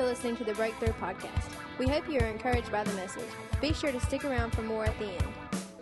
listening to the Breakthrough Podcast. We hope you are encouraged by the message. Be sure to stick around for more at the end.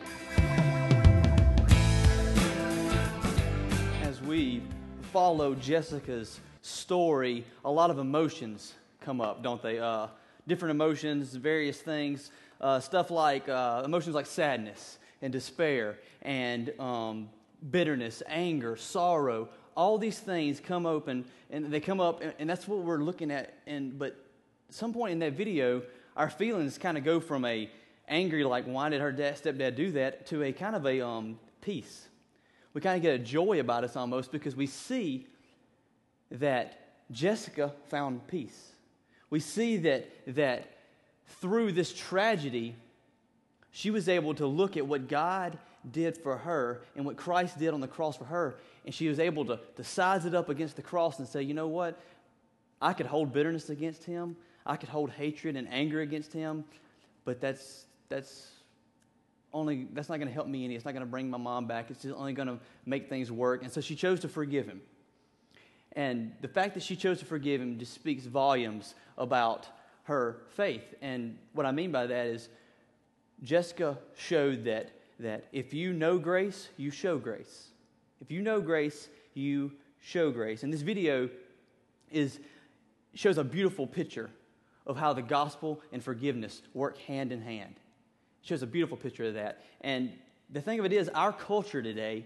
As we follow Jessica's story, a lot of emotions come up, don't they? Different emotions, various things, stuff like emotions like sadness and despair and bitterness, anger, sorrow. All these things come open, and they come up, and that's what we're looking at. But at some point in that video, our feelings kind of go from a angry, like, why did her stepdad do that, to a kind of a peace. We kind of get a joy about us almost, because we see that Jessica found peace. We see that through this tragedy, she was able to look at what God did for her and what Christ did on the cross for her, and she was able to size it up against the cross and say, you know what? I could hold bitterness against him. I could hold hatred and anger against him, but that's not going to help me any. It's not going to bring my mom back. It's just only going to make things work. And so she chose to forgive him. And the fact that she chose to forgive him just speaks volumes about her faith. And what I mean by that is Jessica showed that if you know grace, you show grace. If you know grace, you show grace. And this video shows a beautiful picture of how the gospel and forgiveness work hand in hand. It shows a beautiful picture of that. And the thing of it is, our culture today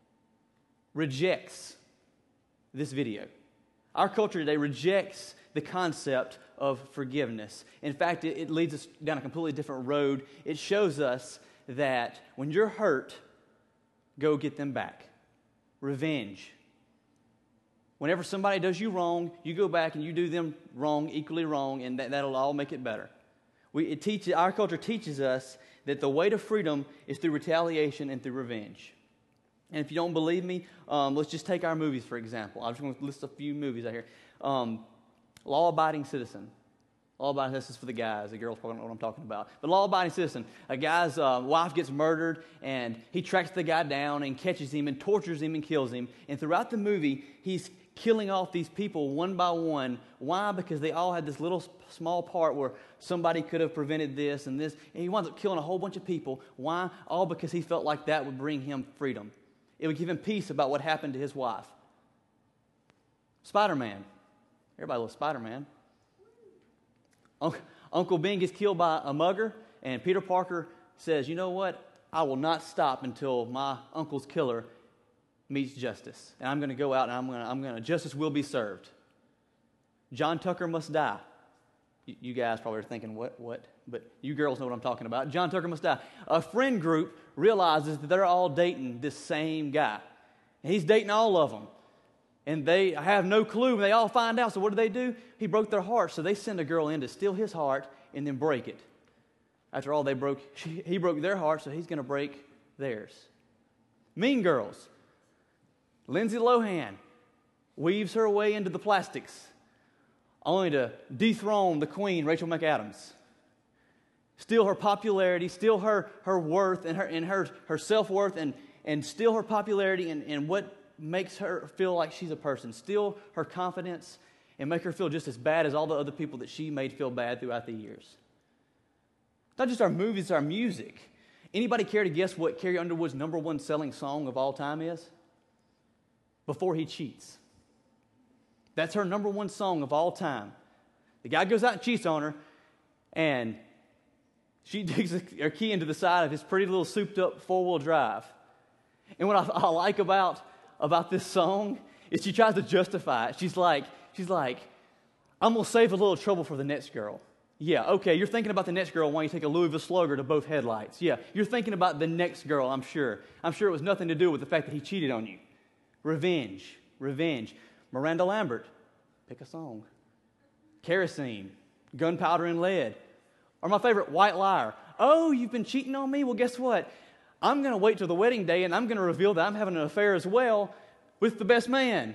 rejects this video. Our culture today rejects the concept of forgiveness. In fact, it leads us down a completely different road. It shows us that when you're hurt, go get them back. Revenge. Whenever somebody does you wrong, you go back and you do them wrong, equally wrong, and that'll all make it better. Our culture teaches us that the way to freedom is through retaliation and through revenge. And if you don't believe me, let's just take our movies, for example. I'm just going to list a few movies out here. Law-abiding citizen. Law-abiding citizen is for the guys. The girls probably don't know what I'm talking about. But law-abiding citizen, a guy's wife gets murdered, and he tracks the guy down and catches him and tortures him and kills him. And throughout the movie, he's killing off these people one by one. Why? Because they all had this little small part where somebody could have prevented this and this. And he winds up killing a whole bunch of people. Why? All because he felt like that would bring him freedom. It would give him peace about what happened to his wife. Spider-Man. Everybody loves Spider-Man. Uncle Ben gets killed by a mugger, and Peter Parker says, you know what? I will not stop until my uncle's killer meets justice. And I'm going to go out and justice will be served. John Tucker must die. You guys probably are thinking, what? But you girls know what I'm talking about. John Tucker must die. A friend group realizes that they're all dating this same guy. And he's dating all of them. And they have no clue. They all find out. So what do? He broke their heart. So they send a girl in to steal his heart and then break it. After all, he broke their heart, so he's going to break theirs. Mean Girls. Lindsay Lohan weaves her way into the plastics only to dethrone the queen, Rachel McAdams. Steal her popularity, steal her worth and her self-worth, and steal her popularity and what makes her feel like she's a person. Steal her confidence and make her feel just as bad as all the other people that she made feel bad throughout the years. It's not just our movies, it's our music. Anybody care to guess what Carrie Underwood's #1 selling song of all time is? Before He Cheats. That's her #1 song of all time. The guy goes out and cheats on her, and she digs her key into the side of his pretty little souped-up four-wheel drive. And what I like about this song is she tries to justify it. She's like, I'm going to save a little trouble for the next girl. Yeah, okay, you're thinking about the next girl while you take a Louisville Slugger to both headlights. Yeah, you're thinking about the next girl, I'm sure. I'm sure it was nothing to do with the fact that he cheated on you. Revenge. Miranda Lambert, pick a song. Kerosene, Gunpowder and Lead. Or my favorite, White Liar. Oh, you've been cheating on me? Well, guess what? I'm going to wait till the wedding day, and I'm going to reveal that I'm having an affair as well with the best man.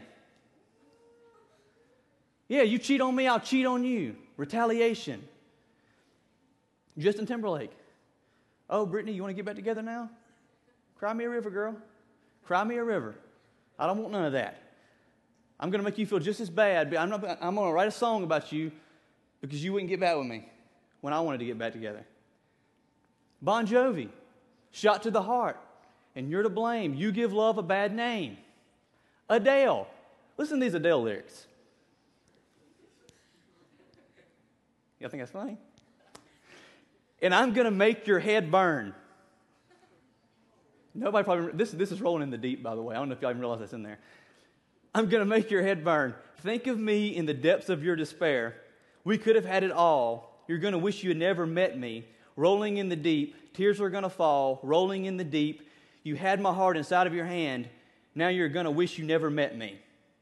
Yeah, you cheat on me, I'll cheat on you. Retaliation. Justin Timberlake. Oh, Brittany, you want to get back together now? Cry me a river, girl. Cry me a river. I don't want none of that. I'm going to make you feel just as bad. But I'm going to write a song about you because you wouldn't get back with me when I wanted to get back together. Bon Jovi, shot to the heart, and you're to blame. You give love a bad name. Adele, listen to these Adele lyrics. Y'all think that's funny? And I'm going to make your head burn. Nobody probably, this is rolling in the deep, by the way. I don't know if y'all even realize that's in there. I'm going to make your head burn. Think of me in the depths of your despair. We could have had it all. You're going to wish you had never met me. Rolling in the deep, tears are going to fall. Rolling in the deep, you had my heart inside of your hand. Now you're going to wish you never met me.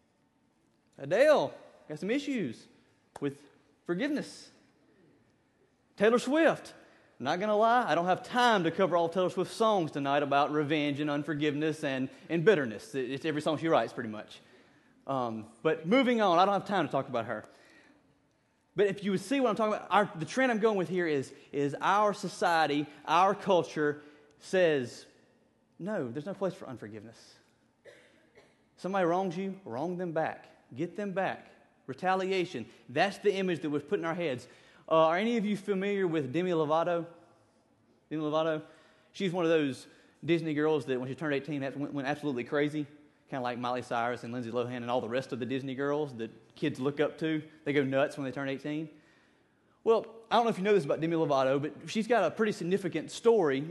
Adele has some issues with forgiveness. Taylor Swift. I'm not going to lie, I don't have time to cover all Taylor Swift's songs tonight about revenge and unforgiveness and bitterness. It's every song she writes, pretty much. But moving on, I don't have time to talk about her. But if you would see what I'm talking about, the trend I'm going with here is our society, our culture says, no, there's no place for unforgiveness. Somebody wrongs you, wrong them back. Get them back. Retaliation. That's the image that was put in our heads. Are any of you familiar with Demi Lovato? Demi Lovato? She's one of those Disney girls that when she turned 18 went absolutely crazy. Kind of like Miley Cyrus and Lindsay Lohan and all the rest of the Disney girls that kids look up to. They go nuts when they turn 18. Well, I don't know if you know this about Demi Lovato, but she's got a pretty significant story.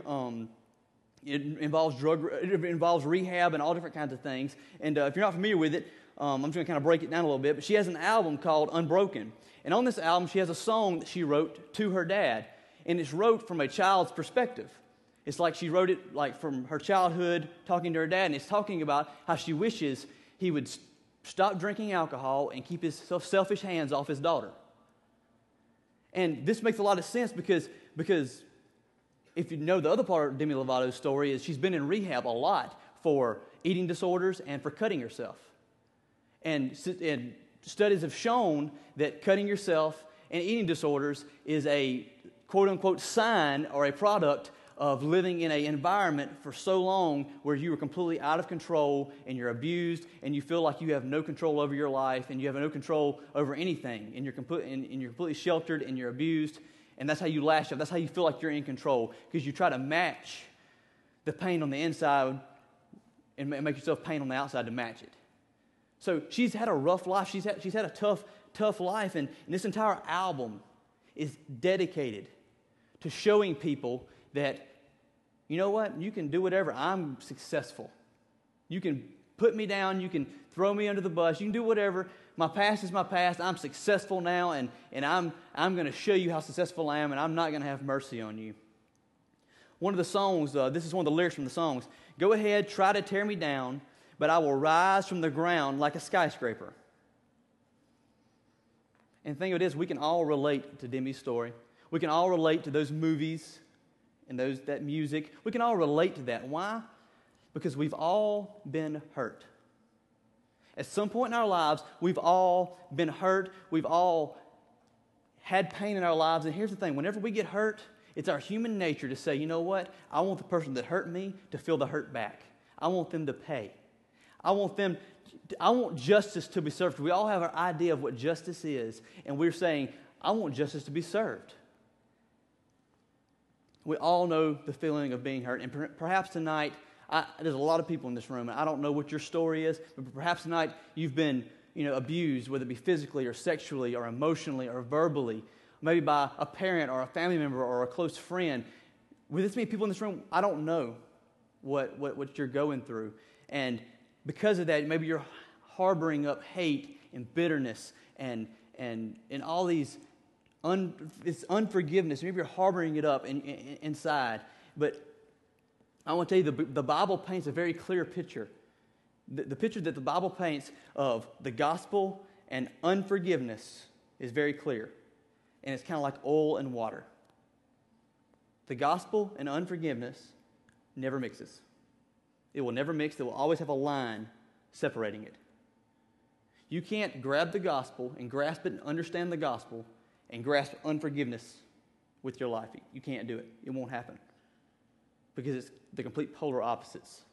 It involves rehab and all different kinds of things. And if you're not familiar with it, I'm just going to kind of break it down a little bit. But she has an album called Unbroken. And on this album, she has a song that she wrote to her dad. And it's wrote from a child's perspective. It's like she wrote it like from her childhood, talking to her dad. And it's talking about how she wishes he would stop drinking alcohol and keep his selfish hands off his daughter. And this makes a lot of sense because if you know the other part of Demi Lovato's story is she's been in rehab a lot for eating disorders and for cutting herself. And studies have shown that cutting yourself and eating disorders is a quote-unquote sign or a product of living in an environment for so long where you are completely out of control and you're abused and you feel like you have no control over your life and you have no control over anything and you're completely sheltered and you're abused, and that's how you lash out. That's how you feel like you're in control because you try to match the pain on the inside and make yourself pain on the outside to match it. So she's had a rough life. She's had a tough life, and this entire album is dedicated to showing people that, you know what, you can do whatever. I'm successful. You can put me down. You can throw me under the bus. You can do whatever. My past is my past. I'm successful now, and I'm going to show you how successful I am, and I'm not going to have mercy on you. One of the songs, this is one of the lyrics from the songs, go ahead, try to tear me down, but I will rise from the ground like a skyscraper. And the thing of it is, we can all relate to Demi's story. We can all relate to those movies and that music. We can all relate to that. Why? Because we've all been hurt. At some point in our lives, we've all been hurt. We've all had pain in our lives. And here's the thing. Whenever we get hurt, it's our human nature to say, you know what? I want the person that hurt me to feel the hurt back. I want them to pay. I want justice to be served. We all have our idea of what justice is, and we're saying, I want justice to be served. We all know the feeling of being hurt, and perhaps tonight, there's a lot of people in this room, and I don't know what your story is, but perhaps tonight you've been abused, whether it be physically or sexually or emotionally or verbally, maybe by a parent or a family member or a close friend. With this many people in this room, I don't know what you're going through, and because of that, maybe you're harboring up hate and bitterness and all these this unforgiveness. Maybe you're harboring it up inside. But I want to tell you, the Bible paints a very clear picture. The picture that the Bible paints of the gospel and unforgiveness is very clear. And it's kind of like oil and water. The gospel and unforgiveness never mixes. It will never mix. It will always have a line separating it. You can't grab the gospel and grasp it and understand the gospel and grasp unforgiveness with your life. You can't do it. It won't happen. Because it's the complete polar opposites.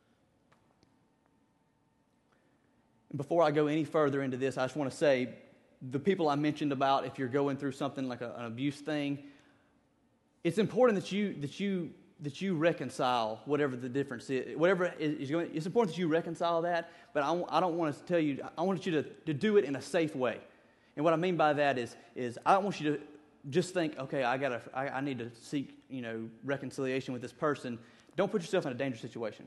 And before I go any further into this, I just want to say, the people I mentioned about, if you're going through something like an abuse thing, it's important that you reconcile whatever the difference is. Whatever is going, it's important that you reconcile that. But I don't want to tell you. I want you to do it in a safe way. And what I mean by that is I don't want you to just think, okay, I need to seek reconciliation with this person. Don't put yourself in a dangerous situation.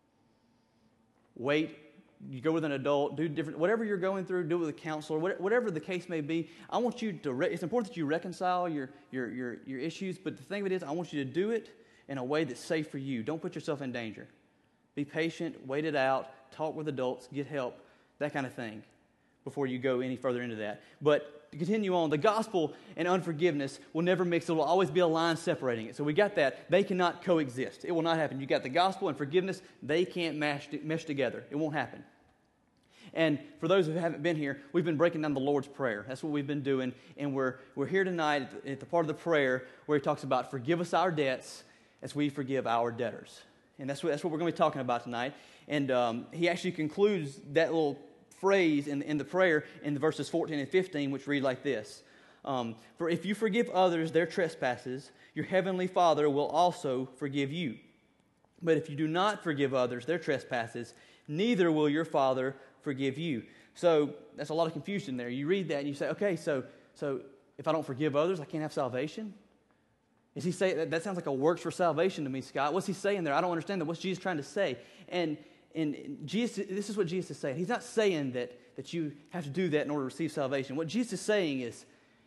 Wait. You go with an adult, do different, whatever you're going through, do it with a counselor, whatever the case may be. I want you to, it's important that you reconcile your issues, but the thing of it is, I want you to do it in a way that's safe for you. Don't put yourself in danger. Be patient, wait it out, talk with adults, get help, that kind of thing, before you go any further into that. But to continue on, the gospel and unforgiveness will never mix. There will always be a line separating it. So we got that. They cannot coexist. It will not happen. You got the gospel and forgiveness. They can't mesh together. It won't happen. And for those who haven't been here, we've been breaking down the Lord's Prayer. That's what we've been doing. And we're here tonight at the part of the prayer where he talks about forgive us our debts as we forgive our debtors. And that's what we're going to be talking about tonight. And he actually concludes that little phrase in the prayer in the verses 14 and 15, which read like this. For if you forgive others their trespasses, your heavenly Father will also forgive you. But if you do not forgive others their trespasses, neither will your Father forgive you. So that's a lot of confusion there. You read that and you say, okay, so if I don't forgive others, I can't have salvation? Is he saying that sounds like a works for salvation to me, Scott? What's he saying there? I don't understand that. What's Jesus trying to say? And Jesus, this is what Jesus is saying. He's not saying that you have to do that in order to receive salvation. What Jesus is saying is,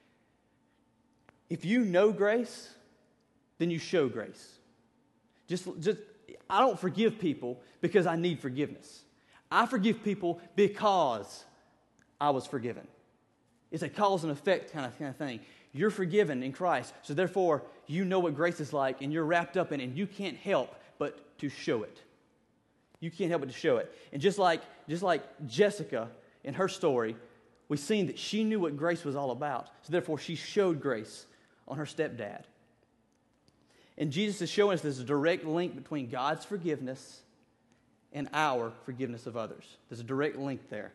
if you know grace, then you show grace. Just I don't forgive people because I need forgiveness. I forgive people because I was forgiven. It's a cause and effect kind of thing. You're forgiven in Christ, so therefore you know what grace is like, and you're wrapped up in it, and you can't help but to show it. You can't help but to show it. And just like Jessica in her story, we've seen that she knew what grace was all about, so therefore she showed grace on her stepdad. And Jesus is showing us there's a direct link between God's forgiveness and our forgiveness of others. There's a direct link there.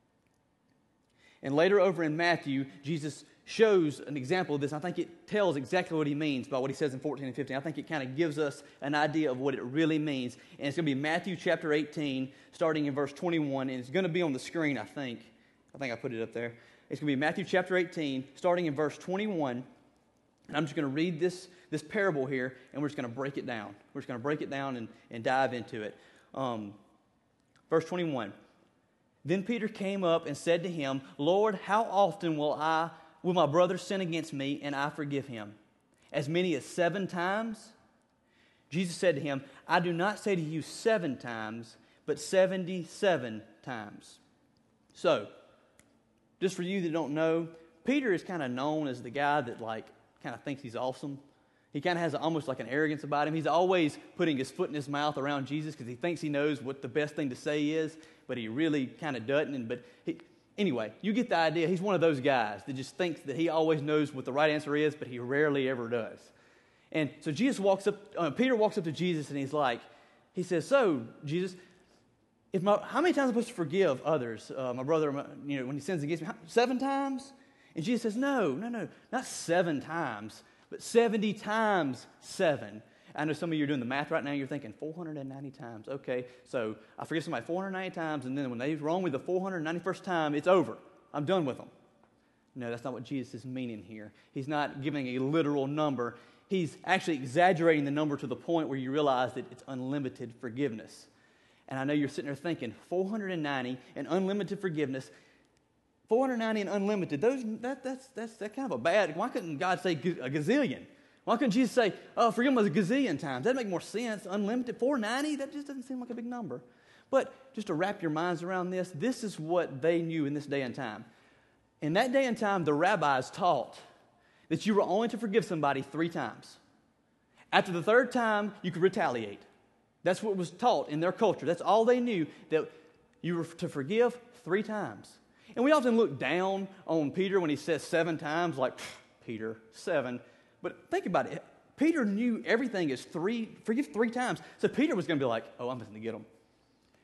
And later over in Matthew, Jesus shows an example of this. I think it tells exactly what he means by what he says in 14 and 15. I think it kind of gives us an idea of what it really means. And it's going to be Matthew chapter 18, starting in verse 21. And it's going to be on the screen, I think. I put it up there. It's going to be Matthew chapter 18, starting in verse 21. And I'm just going to read this parable here, and we're just going to break it down. We're just going to break it down and dive into it. Verse 21. Then Peter came up and said to him, Lord, how often will my brother sin against me and I forgive him? As many as 7 times? Jesus said to him, I do not say to you 7 times, but 77 times. So, just for you that don't know, Peter is kind of known as the guy that kind of thinks he's awesome. He kind of has almost like an arrogance about him. He's always putting his foot in his mouth around Jesus because he thinks he knows what the best thing to say is, but he really kind of doesn't. Anyway, you get the idea. He's one of those guys that just thinks that he always knows what the right answer is, but he rarely ever does. And so Peter walks up to Jesus and he says, so, Jesus, how many times am I supposed to forgive others, my brother, when he sins against me? 7 times? And Jesus says, no, not 7 times, but 70 times 7. I know some of you are doing the math right now. You're thinking 490 times. Okay, so I forgive somebody 490 times, and then when they're wrong with the 491st time, it's over. I'm done with them. No, that's not what Jesus is meaning here. He's not giving a literal number. He's actually exaggerating the number to the point where you realize that it's unlimited forgiveness. And I know you're sitting there thinking, 490 and unlimited forgiveness. 490 and unlimited, that's kind of a bad. Why couldn't God say a gazillion? Why couldn't Jesus say, forgive them a gazillion times? That'd make more sense. Unlimited, 490, that just doesn't seem like a big number. But just to wrap your minds around this is what they knew in this day and time. In that day and time, the rabbis taught that you were only to forgive somebody 3 times. After the 3rd time, you could retaliate. That's what was taught in their culture. That's all they knew, that you were to forgive 3 times. And we often look down on Peter when he says 7 times, like, Peter, 7. But think about it. Peter knew everything is forgive 3 times. So Peter was going to be like, I'm just going to get them.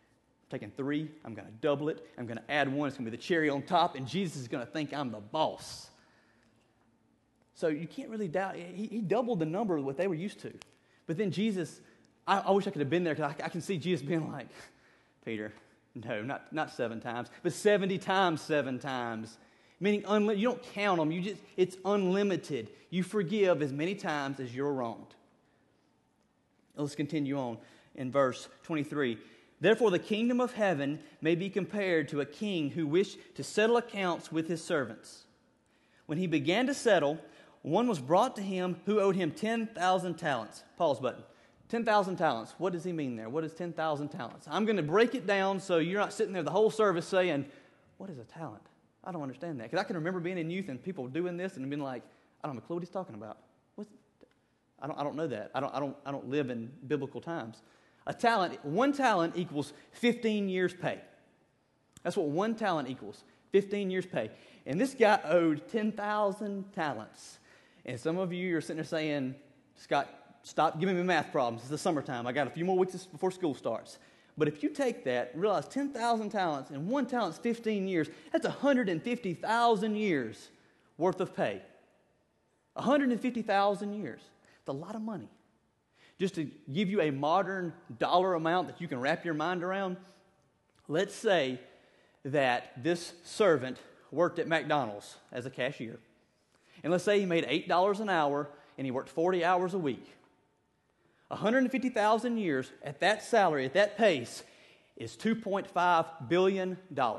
taking 3, I'm going to double it, I'm going to add 1, it's going to be the cherry on top, and Jesus is going to think I'm the boss. So you can't really doubt, he doubled the number of what they were used to. But then Jesus, I wish I could have been there, because I can see Jesus being like, Peter, no, not 7 times, but 70 times 7 times. Meaning you don't count them, it's unlimited. You forgive as many times as you're wronged. Let's continue on in verse 23. Therefore the kingdom of heaven may be compared to a king who wished to settle accounts with his servants. When he began to settle, one was brought to him who owed him 10,000 talents. Pause button. 10,000 talents. What does he mean there? What is 10,000 talents? I'm going to break it down so you're not sitting there the whole service saying, what is a talent? I don't understand that. Because I can remember being in youth and people doing this and being like, I don't have a clue what he's talking about. I don't know that. I don't live in biblical times. One talent equals 15 years pay. That's what 1 talent equals. 15 years pay. And this guy owed 10,000 talents. And some of you are sitting there saying, Scott, stop giving me math problems. It's the summertime. I got a few more weeks before school starts. But if you take that and realize 10,000 talents and 1 talent's 15 years, that's 150,000 years worth of pay. 150,000 years. It's a lot of money. Just to give you a modern dollar amount that you can wrap your mind around, let's say that this servant worked at McDonald's as a cashier. And let's say he made $8 an hour and he worked 40 hours a week. 150,000 years at that salary, at that pace, is $2.5 billion.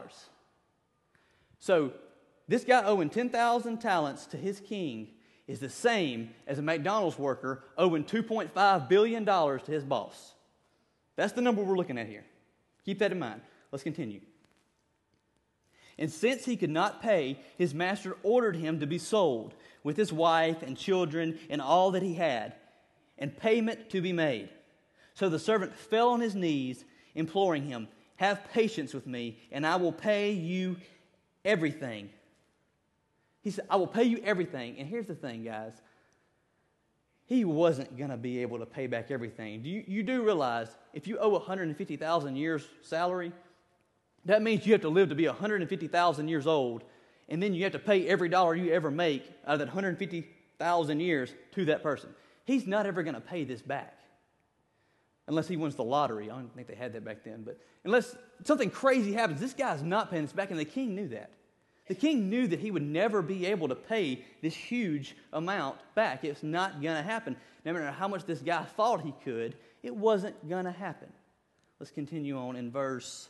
So this guy owing 10,000 talents to his king is the same as a McDonald's worker owing $2.5 billion to his boss. That's the number we're looking at here. Keep that in mind. Let's continue. And since he could not pay, his master ordered him to be sold with his wife and children and all that he had, and payment to be made. So the servant fell on his knees, imploring him, have patience with me, and I will pay you everything. He said, I will pay you everything. And here's the thing, guys. He wasn't going to be able to pay back everything. You do realize if you owe 150,000 years salary, that means you have to live to be 150,000 years old, and then you have to pay every dollar you ever make out of that 150,000 years to that person. He's not ever going to pay this back unless he wins the lottery. I don't think they had that back then. But unless something crazy happens, this guy's not paying this back, and the king knew that. The king knew that he would never be able to pay this huge amount back. It's not going to happen. No matter how much this guy thought he could, it wasn't going to happen. Let's continue on in verse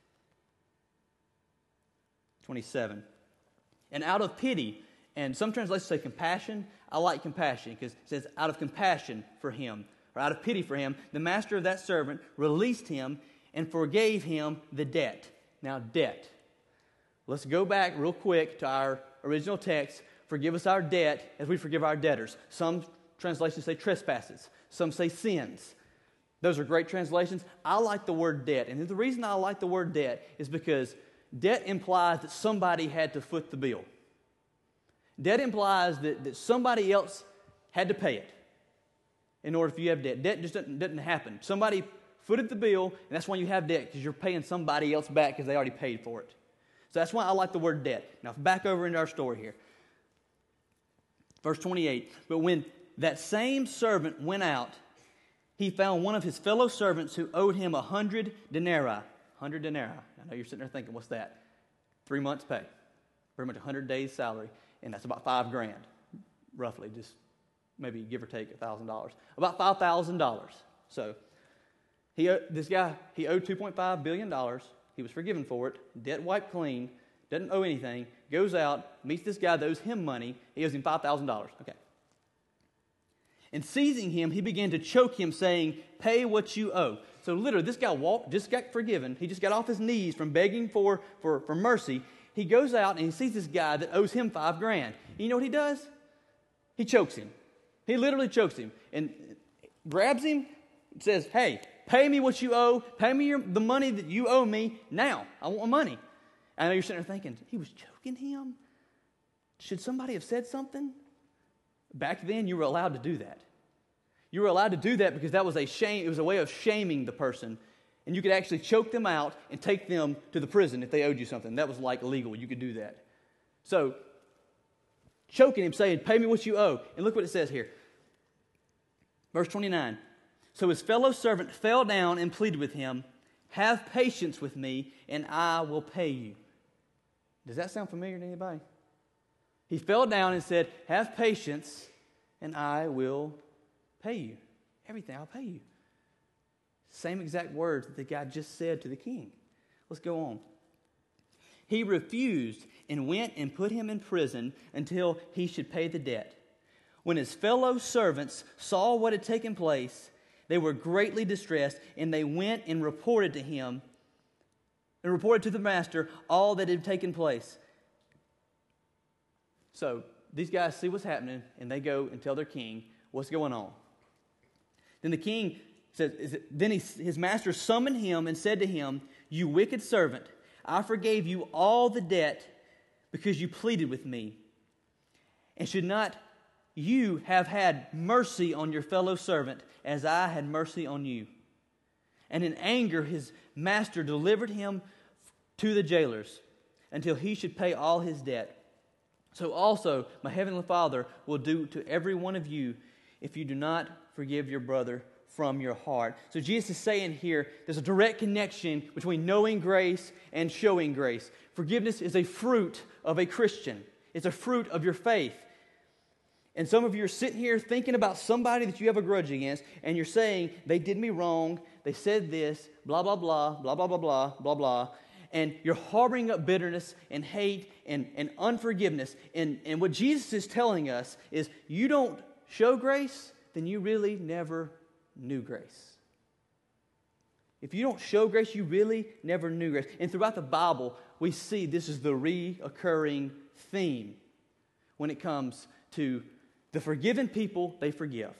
27. And out of pity, and some translations say compassion. I like compassion because it says out of compassion for him, or out of pity for him, the master of that servant released him and forgave him the debt. Now, debt. Let's go back real quick to our original text. Forgive us our debt as we forgive our debtors. Some translations say trespasses. Some say sins. Those are great translations. I like the word debt. And the reason I like the word debt is because debt implies that somebody had to foot the bill. Debt implies that somebody else had to pay it in order for you to have debt. Debt just doesn't happen. Somebody footed the bill, and that's why you have debt, because you're paying somebody else back because they already paid for it. So that's why I like the word debt. Now, back over into our story here. Verse 28, but when that same servant went out, he found one of his fellow servants who owed him 100 denarii. 100 denarii. I know you're sitting there thinking, what's that? 3 months' pay. Pretty much 100 days' salary. And that's about $5,000, roughly, just maybe give or take $1,000. About $5,000. So this guy, he owed $2.5 billion. He was forgiven for it. Debt wiped clean. Doesn't owe anything. Goes out, meets this guy that owes him money. He owes him $5,000. Okay. And seizing him, he began to choke him, saying, pay what you owe. So literally, this guy just got forgiven. He just got off his knees from begging for mercy. He goes out and he sees this guy that owes him $5,000. You know what he does? He chokes him. He literally chokes him and grabs him and says, hey, pay me what you owe. Pay me the money that you owe me now. I want my money. I know you're sitting there thinking, he was choking him? Should somebody have said something? Back then, you were allowed to do that. You were allowed to do that because that was a shame. It was a way of shaming the person. And you could actually choke them out and take them to the prison if they owed you something. That was like illegal. You could do that. So, choking him, saying, pay me what you owe. And look what it says here. Verse 29. So his fellow servant fell down and pleaded with him, have patience with me, and I will pay you. Does that sound familiar to anybody? He fell down and said, have patience, and I will pay you. Everything, I'll pay you. Same exact words that the guy just said to the king. Let's go on. He refused and went and put him in prison until he should pay the debt. When his fellow servants saw what had taken place, they were greatly distressed, and they went and reported to him, and reported to the master all that had taken place. So these guys see what's happening, and they go and tell their king what's going on. Then the king says, his master summoned him and said to him, you wicked servant, I forgave you all the debt because you pleaded with me. And should not you have had mercy on your fellow servant as I had mercy on you? And in anger his master delivered him to the jailers until he should pay all his debt. So also my heavenly Father will do to every one of you if you do not forgive your brother from your heart. So Jesus is saying here, there's a direct connection between knowing grace and showing grace. Forgiveness is a fruit of a Christian. It's a fruit of your faith. And some of you are sitting here thinking about somebody that you have a grudge against, and you're saying, they did me wrong, they said this, blah, blah, blah, blah, blah, blah, blah, blah, blah. And you're harboring up bitterness and hate and unforgiveness. And what Jesus is telling us is, you don't show grace, then you really never knew grace. If you don't show grace, you really never knew grace. And throughout the Bible, we see this is the reoccurring theme when it comes to the forgiven people, they forgive.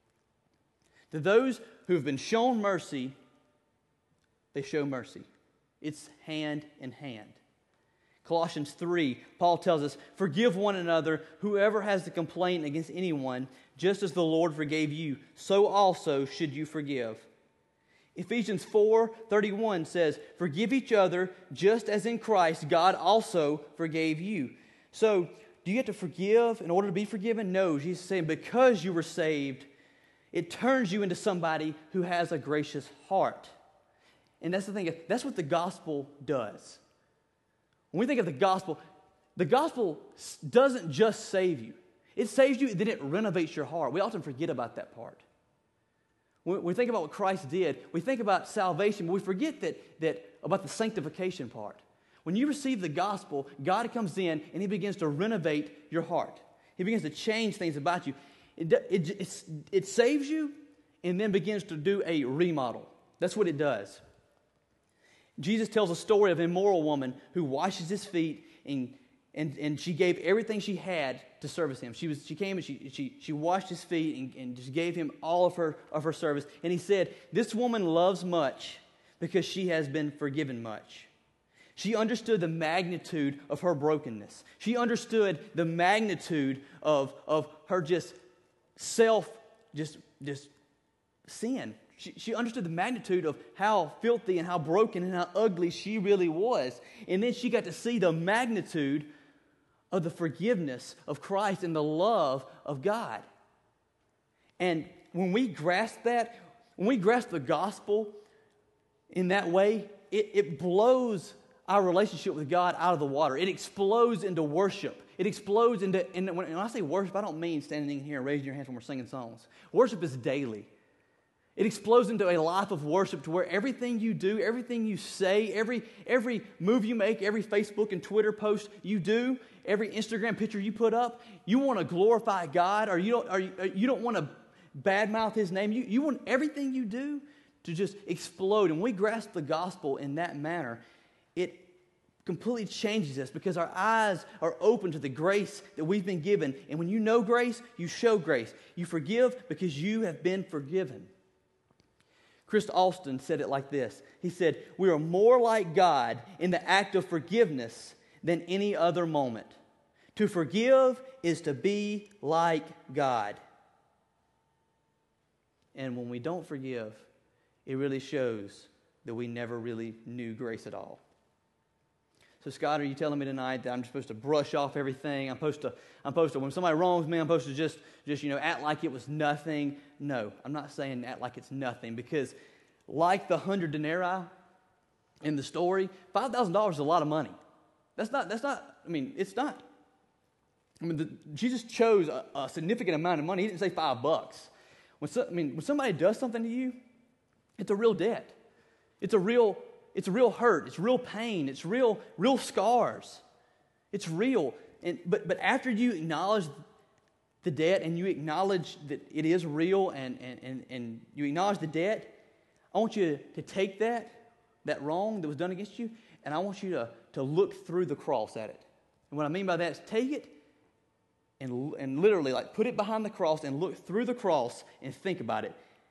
To those who have been shown mercy, they show mercy. It's hand in hand. Colossians 3, Paul tells us, forgive one another, whoever has a complaint against anyone, just as the Lord forgave you, so also should you forgive. Ephesians 4:31 says, forgive each other, just as in Christ God also forgave you. So, do you have to forgive in order to be forgiven? No, Jesus is saying because you were saved, it turns you into somebody who has a gracious heart. And that's the thing, that's what the gospel does. When we think of the gospel doesn't just save you. It saves you, then it renovates your heart. We often forget about that part. When we think about what Christ did, we think about salvation, but we forget that about the sanctification part. When you receive the gospel, God comes in and He begins to renovate your heart. He begins to change things about you. It saves you and then begins to do a remodel. That's what it does. Jesus tells a story of an immoral woman who washes His feet and she gave everything she had to service Him. She came and she washed His feet and just gave Him all of her service. And He said, this woman loves much because she has been forgiven much. She understood the magnitude of her brokenness. She understood the magnitude of her just sin. She understood the magnitude of how filthy and how broken and how ugly she really was. And then she got to see the magnitude of the forgiveness of Christ and the love of God. And when we grasp that, when we grasp the gospel in that way, it blows our relationship with God out of the water. It explodes into worship. It explodes into, and when I say worship, I don't mean standing here and raising your hands when we're singing songs. Worship is daily. It explodes into a life of worship to where everything you do, everything you say, every move you make, every Facebook and Twitter post you do, every Instagram picture you put up, you want to glorify God, or you don't want to badmouth His name. You want everything you do to just explode. And when we grasp the gospel in that manner, it completely changes us because our eyes are open to the grace that we've been given. And when you know grace, you show grace. You forgive because you have been forgiven. Chris Austin said it like this. He said, we are more like God in the act of forgiveness than any other moment. To forgive is to be like God. And when we don't forgive, it really shows that we never really knew grace at all. So Scott, are you telling me tonight that I'm supposed to brush off everything? I'm supposed to when somebody wrongs me, I'm supposed to just act like it was nothing? No, I'm not saying act like it's nothing, because like the 100 denarii in the story, $5,000 is a lot of money. It's not. Jesus chose a significant amount of money. He didn't say $5. When somebody does something to you, it's a real debt. It's a real hurt. It's real pain. It's real scars. It's real. But after you acknowledge the debt and you acknowledge that it is real and you acknowledge the debt, I want you to take that wrong that was done against you, and I want you to look through the cross at it. And what I mean by that is take it and literally put it behind the cross and look through the cross and think about it.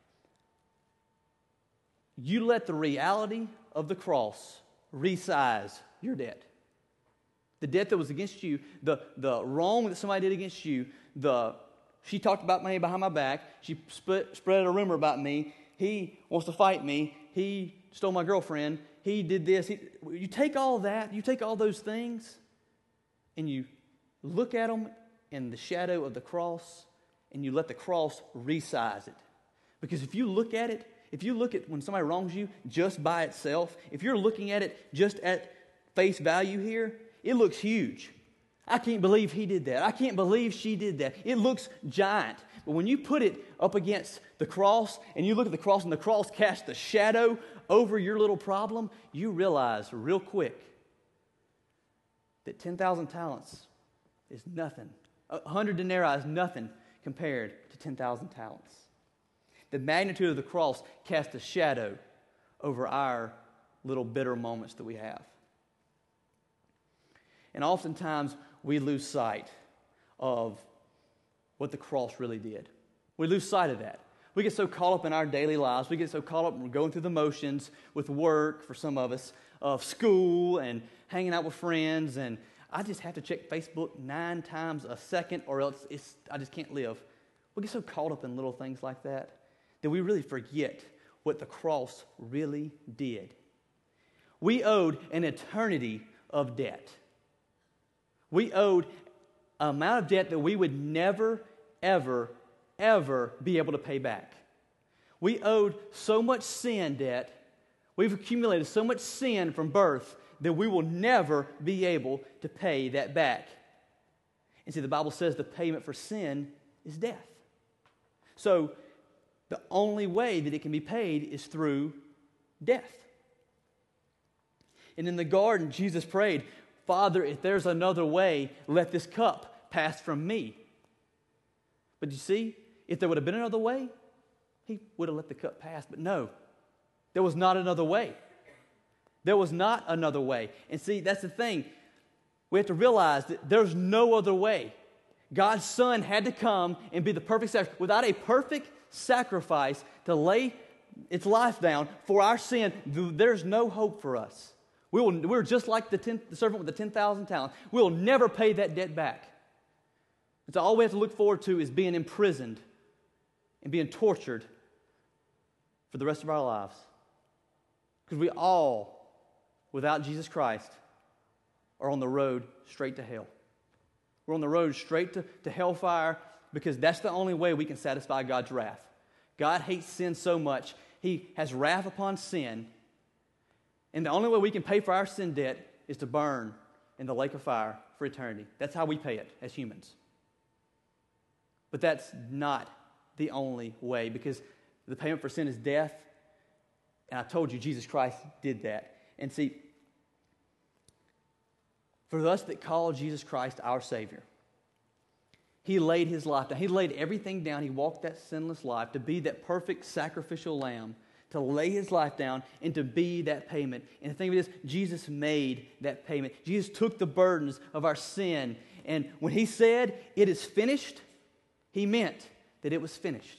You let the reality of the cross resize your debt. The debt that was against you, the wrong that somebody did against you, she talked about me behind my back, she spread a rumor about me, he wants to fight me, he stole my girlfriend, he did this. You take all that, you take all those things, and you look at them in the shadow of the cross, and you let the cross resize it. Because if you look at when somebody wrongs you just by itself, if you're looking at it just at face value here, it looks huge. I can't believe he did that. I can't believe she did that. It looks giant. But when you put it up against the cross, and you look at the cross, and the cross casts the shadow over your little problem, you realize real quick that 10,000 talents is nothing. 100 denarii is nothing compared to 10,000 talents. The magnitude of the cross casts a shadow over our little bitter moments that we have. And oftentimes we lose sight of what the cross really did. We lose sight of that. We get so caught up in our daily lives. We get so caught up in going through the motions with work, for some of us, of school and hanging out with friends. And I just have to check Facebook 9 times a second or else I just can't live. We get so caught up in little things like that we really forget what the cross really did. We owed an eternity of debt. We owed an amount of debt that we would never, ever, ever be able to pay back. We owed so much sin debt. We've accumulated so much sin from birth that we will never be able to pay that back. And see, the Bible says the payment for sin is death. So the only way that it can be paid is through death. And in the garden, Jesus prayed, Father, if there's another way, let this cup pass from me. But you see, if there would have been another way, he would have let the cup pass. But no, there was not another way. There was not another way. And see, that's the thing. We have to realize that there's no other way. God's Son had to come and be the perfect sacrifice. Without a perfect sacrifice to lay its life down for our sin, there's no hope for us. We're just like the servant with the 10,000 talents. We'll never pay that debt back. And so all we have to look forward to is being imprisoned and being tortured for the rest of our lives. Because we all, without Jesus Christ, are on the road straight to hell. We're on the road straight to hellfire because that's the only way we can satisfy God's wrath. God hates sin so much, He has wrath upon sin. And the only way we can pay for our sin debt is to burn in the lake of fire for eternity. That's how we pay it as humans. But that's not the only way, because the payment for sin is death. And I told you, Jesus Christ did that. And see, for us that call Jesus Christ our Savior, He laid His life down. He laid everything down. He walked that sinless life to be that perfect sacrificial lamb, to lay His life down and to be that payment. And the thing of it is, Jesus made that payment. Jesus took the burdens of our sin. And when He said, it is finished, He meant that it was finished.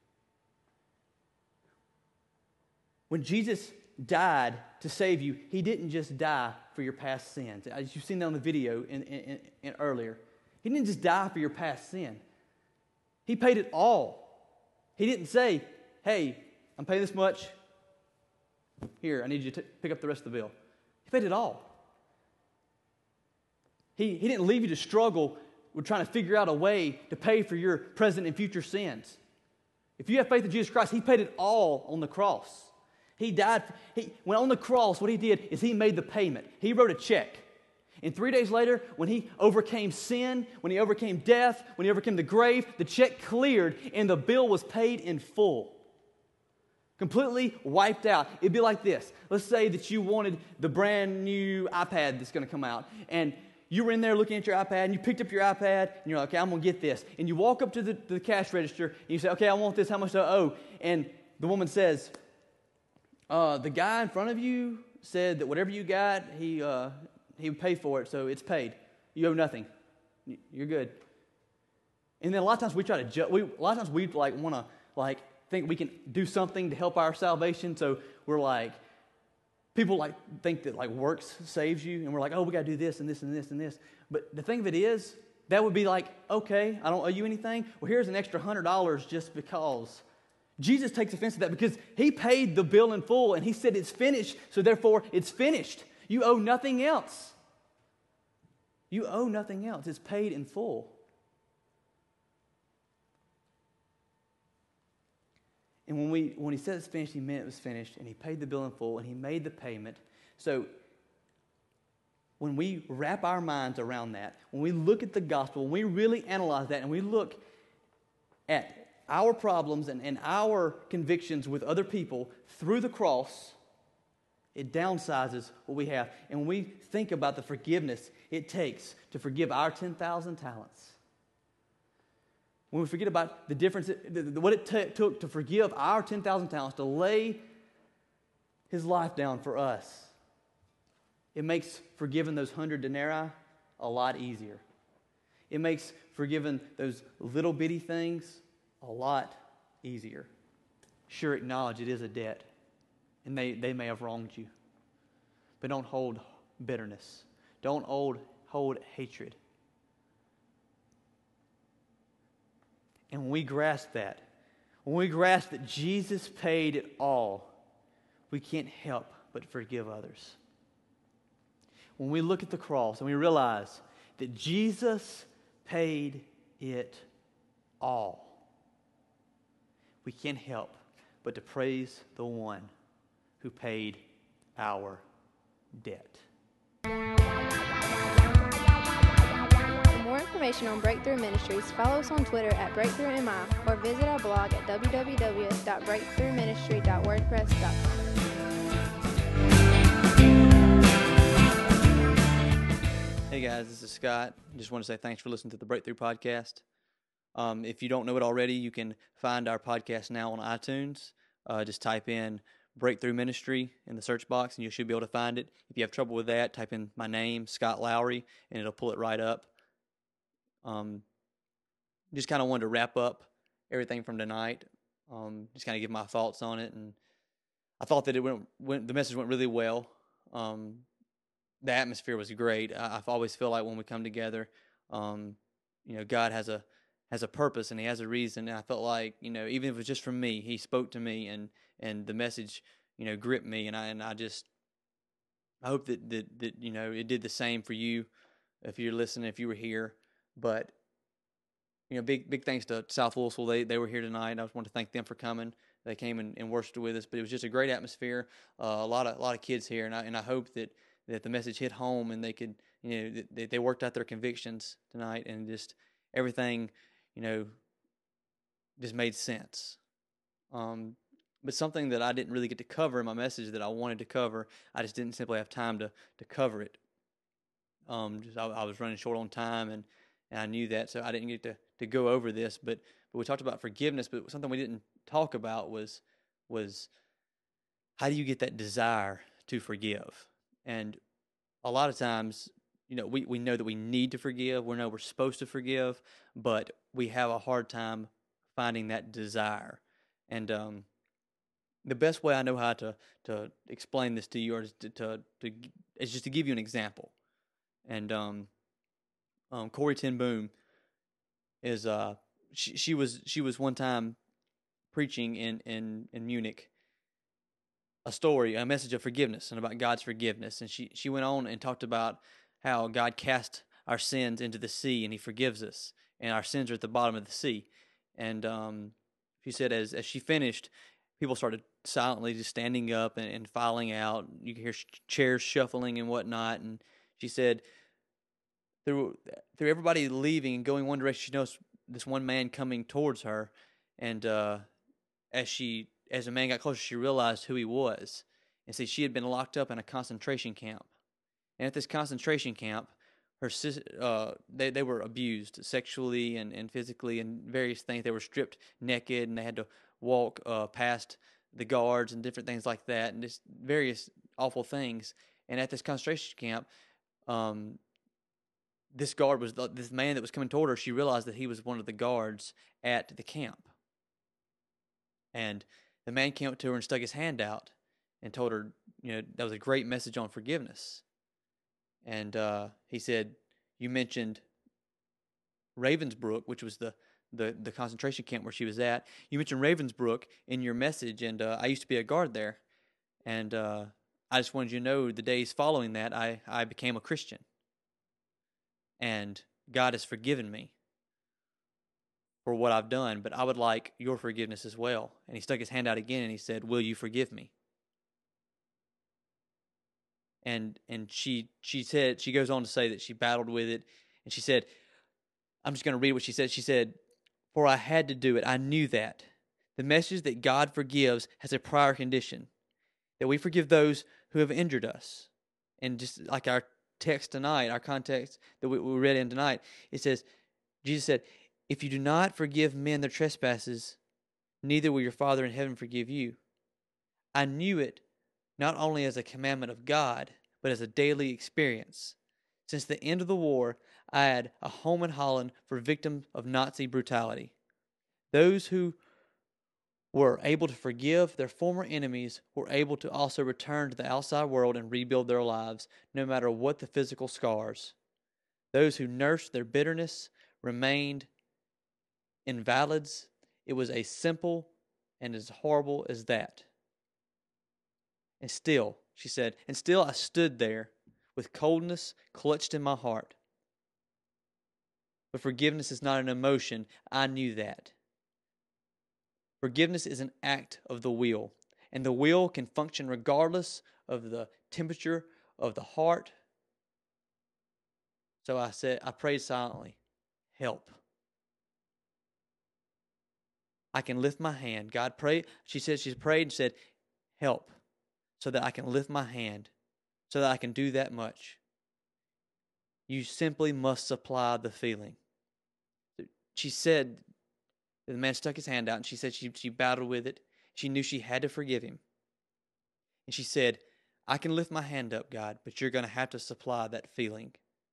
When Jesus died to save you, He didn't just die for your past sins. As you've seen that on the video in earlier. He didn't just die for your past sin. He paid it all. He didn't say, hey, I'm paying this much. Here, I need you to pick up the rest of the bill. He paid it all. He didn't leave you to struggle with trying to figure out a way to pay for your present and future sins. If you have faith in Jesus Christ, He paid it all on the cross. He died. When on the cross, what He did is He made the payment. He wrote a check. And 3 days later, when He overcame sin, when He overcame death, when He overcame the grave, the check cleared and the bill was paid in full. Completely wiped out. It'd be like this. Let's say that you wanted the brand new iPad that's going to come out. And you were in there looking at your iPad, and you picked up your iPad, and you're like, okay, I'm going to get this. And you walk up to the cash register, and you say, okay, I want this. How much do I owe? And the woman says, the guy in front of you said that whatever you got, he would pay for it, so it's paid. You owe nothing. You're good. And then a lot of times we try to a lot of times we want to think we can do something to help our salvation. So we're like, people think that works saves you, and we're like, oh, we got to do this and this and this and this. But the thing of it is, that would be like, okay, I don't owe you anything. Well, here's an extra $100 just because. Jesus takes offense to that because He paid the bill in full, and He said it's finished, so therefore it's finished. You owe nothing else. You owe nothing else. It's paid in full. And when He said it's finished, He meant it was finished, and He paid the bill in full, and He made the payment. So when we wrap our minds around that, when we look at the gospel, when we really analyze that, and we look at our problems and our convictions with other people through the cross, it downsizes what we have. And when we think about the forgiveness it takes to forgive our 10,000 talents, when we forget about the difference, what it took to forgive our 10,000 talents, to lay His life down for us, it makes forgiving those 100 denarii a lot easier. It makes forgiving those little bitty things a lot easier. Sure, acknowledge it is a debt, and they may have wronged you. But don't hold bitterness. Don't hold hatred. And when we grasp that, when we grasp that Jesus paid it all, we can't help but forgive others. When we look at the cross and we realize that Jesus paid it all, we can't help but to praise the one who paid our debt. For more information on Breakthrough Ministries, follow us on Twitter at BreakthroughMI or visit our blog at www.breakthroughministry.wordpress.com. Hey guys, this is Scott. I just want to say thanks for listening to the Breakthrough Podcast. If you don't know it already, you can find our podcast now on iTunes. Just type in Breakthrough Ministry in the search box, and you should be able to find it. If you have trouble with that, type in my name, Scott Lowry, and it'll pull it right up. Just kind of wanted to wrap up everything from tonight. Just kind of give my thoughts on it, and I thought that the message went really well. The atmosphere was great. I always feel like when we come together, God has a purpose and He has a reason. And I felt like, even if it was just from me, He spoke to me and the message, gripped me. And I hope that it did the same for you if you're listening, if you were here. But, big thanks to South Louisville. They were here tonight. I just want to thank them for coming. They came and worshiped with us, but it was just a great atmosphere. A lot of kids here. And I hope that the message hit home and they could, they worked out their convictions tonight and just everything, just made sense. But something that I didn't really get to cover in my message that I wanted to cover, I just didn't simply have time to cover it. I was running short on time, and I knew that, so I didn't get to go over this. But we talked about forgiveness, but something we didn't talk about was how do you get that desire to forgive? And a lot of times, we know that we need to forgive. We know we're supposed to forgive, but we have a hard time finding that desire. And the best way I know how to explain this to you is is just to give you an example. And Corrie ten Boom is she was one time preaching in Munich, a story, a message of forgiveness and about God's forgiveness. And she went on and talked about how God cast our sins into the sea and he forgives us. And our sins are at the bottom of the sea. And she said as she finished, people started silently just standing up and filing out. You could hear chairs shuffling and whatnot. And she said through everybody leaving and going one direction, she noticed this one man coming towards her. And as the man got closer, she realized who he was. And see, she had been locked up in a concentration camp. And at this concentration camp, her they were abused sexually and physically and various things. They were stripped naked and they had to walk past the guards and different things like that and just various awful things. And at this concentration camp, this man that was coming toward her. She realized that he was one of the guards at the camp. And the man came up to her and stuck his hand out and told her, that was a great message on forgiveness. And he said, you mentioned Ravensbrück, which was the concentration camp where she was at. You mentioned Ravensbrück in your message, and I used to be a guard there. And I just wanted you to know the days following that, I became a Christian. And God has forgiven me for what I've done, but I would like your forgiveness as well. And he stuck his hand out again and he said, will you forgive me? And she said, she goes on to say that she battled with it. And she said, I'm just going to read what she said. She said, for I had to do it. I knew that. The message that God forgives has a prior condition, that we forgive those who have injured us. And just like our text tonight, our context that we read in tonight, it says, Jesus said, if you do not forgive men their trespasses, neither will your Father in heaven forgive you. I knew it not only as a commandment of God, but as a daily experience. Since the end of the war, I had a home in Holland for victims of Nazi brutality. Those who were able to forgive their former enemies were able to also return to the outside world and rebuild their lives, no matter what the physical scars. Those who nursed their bitterness remained invalids. It was as simple and as horrible as that. And still, she said, and still I stood there with coldness clutched in my heart. But forgiveness is not an emotion. I knew that. Forgiveness is an act of the will, and the will can function regardless of the temperature of the heart. So I prayed silently, help. I can lift my hand. God prayed. She prayed and said, help, so that I can lift my hand, so that I can do that much. You simply must supply the feeling. She said, the man stuck his hand out, and she said she battled with it. She knew she had to forgive him. And she said, I can lift my hand up, God, but you're going to have to supply that feeling.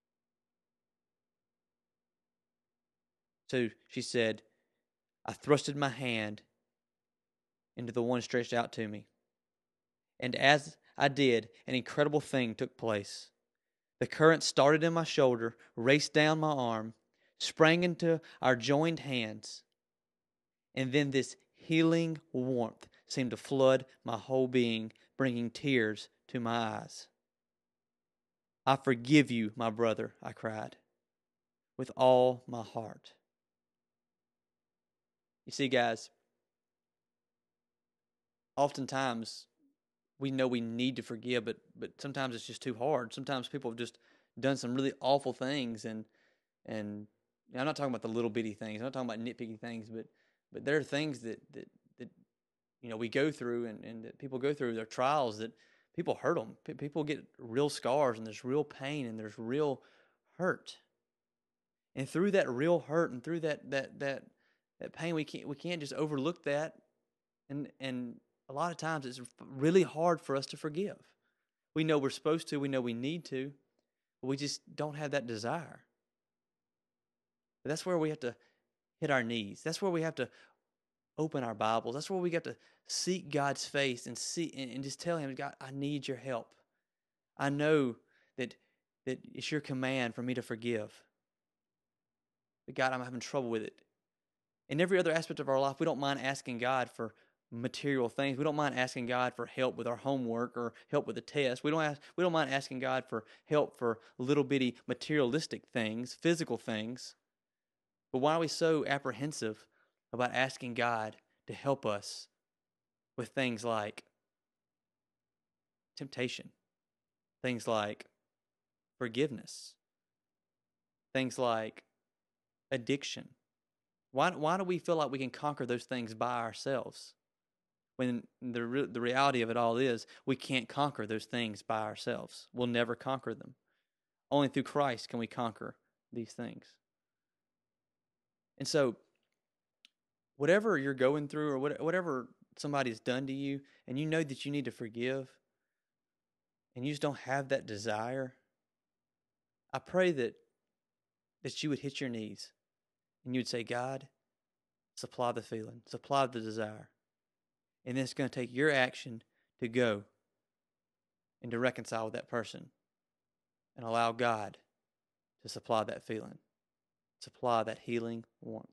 So she said, I thrusted my hand into the one stretched out to me. And as I did, an incredible thing took place. The current started in my shoulder, raced down my arm, sprang into our joined hands, and then this healing warmth seemed to flood my whole being, bringing tears to my eyes. I forgive you, my brother, I cried, with all my heart. You see, guys, oftentimes we know we need to forgive, but sometimes it's just too hard. Sometimes people have just done some really awful things, and I'm not talking about the little bitty things. I'm not talking about nitpicky things, but there are things that we go through and that people go through. There are trials that people hurt them. People get real scars, and there's real pain, and there's real hurt. And through that real hurt and through that pain, we can't just overlook that. And a lot of times it's really hard for us to forgive. We know we're supposed to. We know we need to. But we just don't have that desire. But that's where we have to hit our knees. That's where we have to open our Bibles. That's where we have to seek God's face and and just tell Him, God, I need your help. I know that it's your command for me to forgive. But God, I'm having trouble with it. In every other aspect of our life, we don't mind asking God for material things. We don't mind asking God for help with our homework or help with a test. We don't mind asking God for help for little bitty materialistic things, physical things. But why are we so apprehensive about asking God to help us with things like temptation, things like forgiveness, things like addiction? Why do we feel like we can conquer those things by ourselves? When the reality of it all is, we can't conquer those things by ourselves. We'll never conquer them. Only through Christ can we conquer these things. And so, whatever you're going through or whatever somebody's done to you, and you know that you need to forgive, and you just don't have that desire, I pray that you would hit your knees and you would say, God, supply the feeling, supply the desire. And then it's going to take your action to go and to reconcile with that person and allow God to supply that feeling, supply that healing warmth.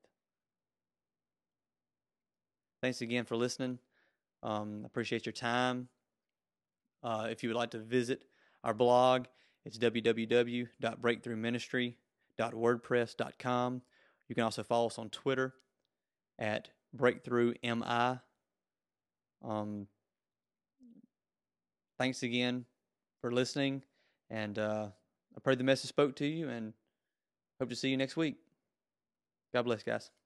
Thanks again for listening. I appreciate your time. If you would like to visit our blog, it's www.breakthroughministry.wordpress.com. You can also follow us on Twitter at BreakthroughMI. Thanks again for listening, and I pray the message spoke to you, and hope to see you next week. God bless, guys.